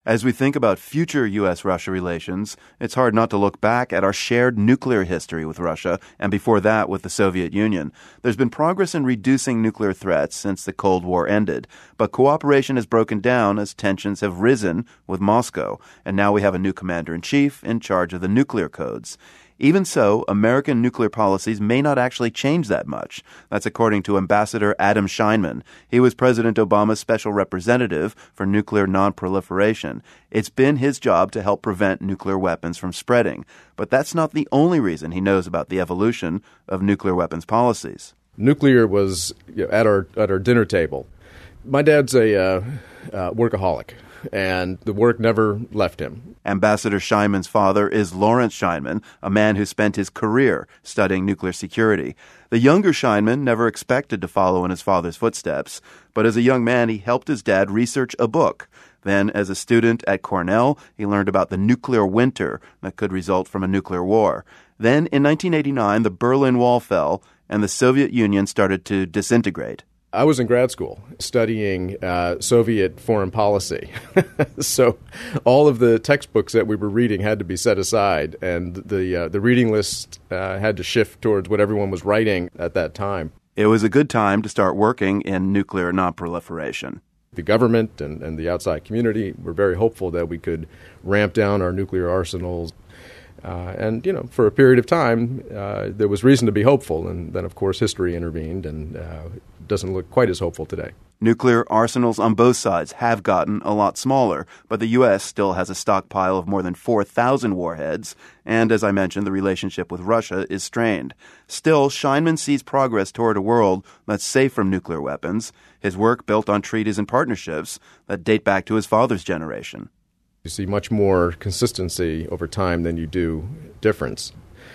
As we think about future U.S.-Russia relations, it's hard not to look back at our shared nuclear history with Russia, and before that with the Soviet Union. There's been progress in reducing nuclear threats since the Cold War ended, but cooperation has broken down as tensions have risen with Moscow, and now we have a new commander-in-chief in charge of the nuclear codes. Even so, American nuclear policies may not actually change that much. That's according to Ambassador Adam Scheinman. He was President Obama's special representative for nuclear nonproliferation. It's been his job to help prevent nuclear weapons from spreading. But that's not the only reason he knows about the evolution of nuclear weapons policies. Nuclear was at our dinner table. My dad's a workaholic, and the work never left him. Ambassador Scheinman's father is Lawrence Scheinman, a man who spent his career studying nuclear security. The younger Scheinman never expected to follow in his father's footsteps, but as a young man, he helped his dad research a book. Then, as a student at Cornell, he learned about the nuclear winter that could result from a nuclear war. Then, in 1989, the Berlin Wall fell, and the Soviet Union started to disintegrate. I was in grad school studying Soviet foreign policy. So all of the textbooks that we were reading had to be set aside, and the reading list had to shift towards what everyone was writing at that time. It was a good time to start working in nuclear nonproliferation. The government and the outside community were very hopeful that we could ramp down our nuclear arsenals. And for a period of time, there was reason to be hopeful. And then, of course, history intervened and doesn't look quite as hopeful today. Nuclear arsenals on both sides have gotten a lot smaller, but the U.S. still has a stockpile of more than 4,000 warheads. And as I mentioned, the relationship with Russia is strained. Still, Scheinman sees progress toward a world that's safe from nuclear weapons. His work built on treaties and partnerships that date back to his father's generation. You see much more consistency over time than you do difference.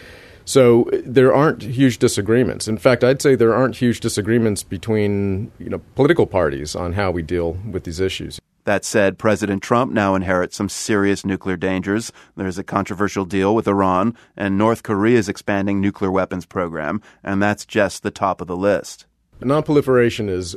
So there aren't huge disagreements. In fact, I'd say there aren't huge disagreements between political parties on how we deal with these issues. That said, President Trump now inherits some serious nuclear dangers. There's a controversial deal with Iran, and North Korea's expanding nuclear weapons program, and that's just the top of the list. Nonproliferation is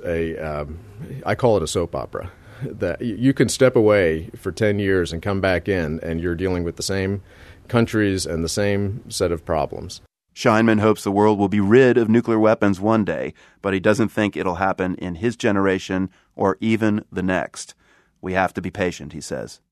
I call it a soap opera. That you can step away for 10 years and come back in, and you're dealing with the same countries and the same set of problems. Scheinman hopes the world will be rid of nuclear weapons one day, but he doesn't think it'll happen in his generation or even the next. We have to be patient, he says.